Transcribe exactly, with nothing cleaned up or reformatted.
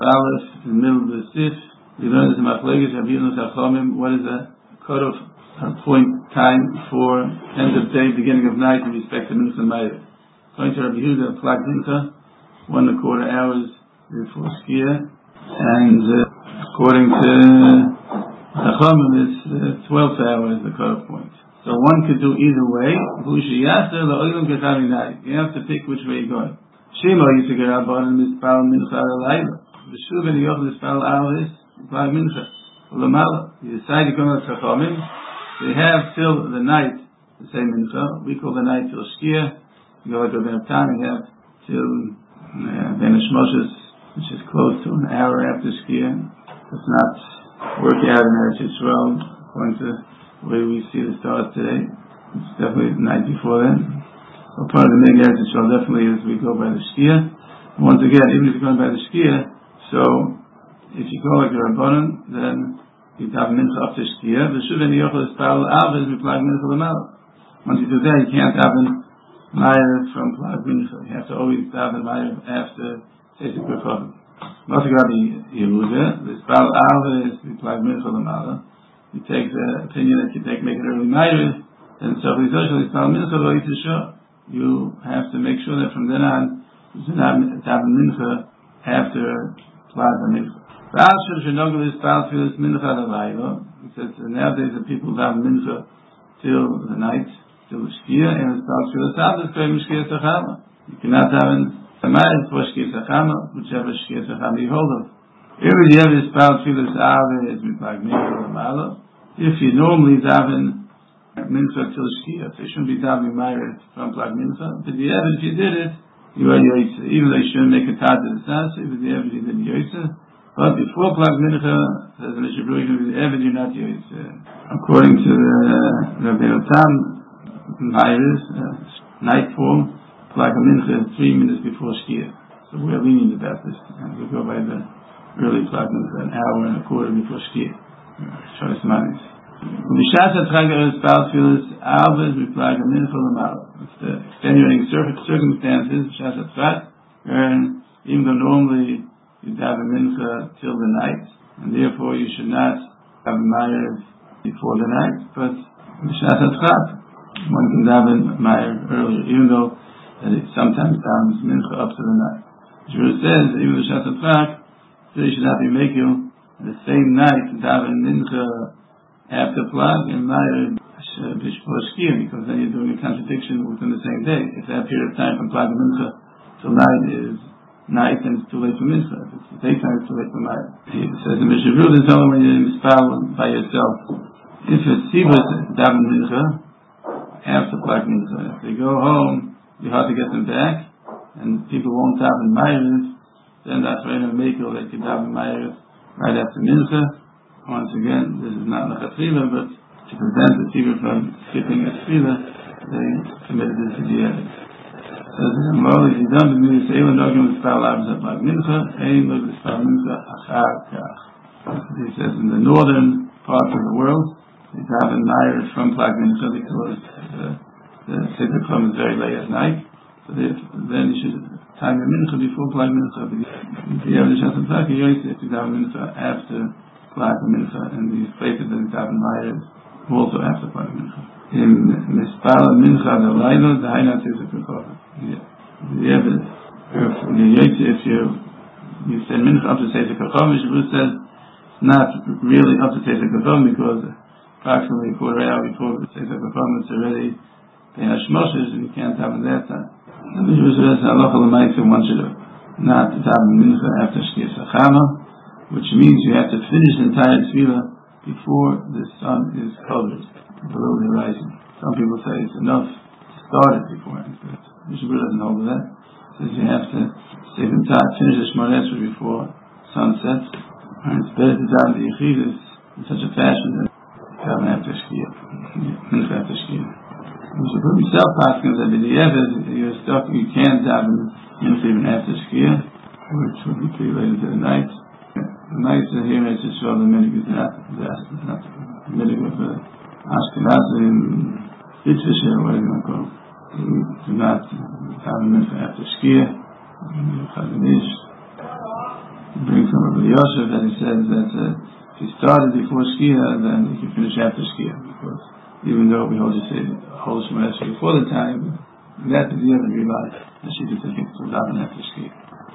Aleph in the middle of the Sif. We learned the Machlekes Rabbeinu Chachamim. What is a cutoff point time for end of day, beginning of night in respect to Mincha and Ma'ariv? According to Rabbi Yehuda, Plak Mincha, one and a quarter hours before Shkia, and uh, according to Chachamim, it's uh, twelve hours the cutoff point. So one could do either way. You have to pick which way you're going. Shema used to get up on Mispal Mincha Alayla. The Shuv and the Yoch Mispal Alayla, Plak Mincha. Ulamala. You decide to go to Chachamim. They have till the night to say Mincha. We call the night till Shkia. You go to Ben Tam, you have till Ben Shmoshes, which is close to an hour after Shkia. It's not work out in Eretz Yisrael according to the way we see the stars today. It's definitely the night before then. So part of the Mig Eretz Yisrael definitely is we go by the Shkia. And once again, even if you're going by the Shkia, so if you go like the Rabbanon, then you have Mincha up to Shkia. The Shuv and the Yochel is Pal Av is Plak Mincha L'Mal. Once you do that, you can't have Ma'ariv from Plak Mincha. You have to always have Ma'ariv after Tzesek B'Chavim. Most of Rabbi Yehuda, the Pal Av is Plak Mincha L'Mal. You take the opinion that you take, make it early Ma'ariv, and so if you Pal Mincha Lo Yitzishah, you have to make sure that from then on, you should have Mincha after Plak Mincha. He says nowadays the people have Mincha till the night, till the Shkia, and it's called Shkia Sabbath, Shkia Sachama. You cannot have a Ma'ariv for Shkia Sachama, whichever Shkia Sachama you hold of. If you normally daven Mincha till Shkia, so you shouldn't be davening Ma'ariv from Plak Mincha, but the evidence if you did it, you are Yoitza. Even though you shouldn't make a tat to the Sasi, but the evidence you did Yoitza. But before Plak Mincha, says the Mishnah Berurah, the evidence you're not Yoitza. According to the Rabbeinu Tam, Ma'ariv, nightfall, Plak Mincha is three minutes before Shkia. So we're lenient about this, and we go by the early Plak Mincha, an hour and a quarter before Shkia. Choice manis. B'shas hatraga espal tfilas alvez b'Plak Mincha l'mala. It's the extenuating circumstances, b'shas hatraga, and even though normally you have a Mincha till the night, and therefore you should not have a Ma'ariv before the night, but b'shas hatraga, one can have a Ma'ariv earlier, even though that it sometimes davens Mincha up to the night. Shur says, even b'shas hatraga, so you should not be making the same night daven Mincha after Plak and Ma'ariv before Shkia, because then you're doing a contradiction within the same day. If that period of time from Plak and Mincha till night is night, then it's too late for Mincha. If it's daytime, it's too late for Ma'ariv. He says in Mishnah Berurah, it's only when you're mispal by yourself. If it's Sivas daven Mincha after Plak Mincha, if they go home, you have to get them back, and people won't daven Ma'ariv, then that's when a makel that can daven Ma'ariv right after Mincha. Once again, this is not Lechatchila, but to prevent the Tzibur from skipping a Tefillah, they committed this to the Yedid. So the Gemara is done with me, say, Eilan Dogim L'Spal Avzat Plak Mincha, Ein Log L'Spal Mincha Achar Kach. He says in the northern parts of the world, they have a Ma'ariv from Plak Mincha because the, the Seder Chum is very late at night. So they, then you should time your Mincha before Plak Mincha. If you have the Shas Plak, you have to have Mincha after Plak Mincha, and these places that it's having Ma'ariv also after Plak Mincha. In Mispal Mincha the Laila, the Hainat is a B'Chavim. The evidence, if you you send Mincha up to Tzesek B'Chavim, Shabbos says not really up to Tzesek B'Chavim because approximately a quarter hour before Tzesek B'Chavim it's already Ben Hashmoshes and you can't have it that time. And the Shabbos says Halacha L'Maisa one should not have Mincha after Shkia Sachama, which means you have to finish the entire tefillah before the sun is covered below the horizon. Some people say it's enough to start it before, but Mishnah Berurah doesn't hold that. It says you have to say the entire, finish the Shemona Esrei before sunset, and it's better to daven the Yechidus in such a fashion that you daven after Shkia, Mincha after Shkia. Mishnah Berurah himself asking that in the Yeved you're stuck, you can't daven Mincha even after Shkia, which would be too late into the night. The night here is just the minig is not not the minig of the Ashkenazim, Yitzhak, whatever you want to call it. Do not have a mincha after Shkia, Chazanish. He brings from Rabbi Yosef that he says that uh, if he started before Shkia, then he can finish after Shkia, because even though we hold to say whole Shemona Esrei before the time, that is the other realize that she did think it was out after Shkia.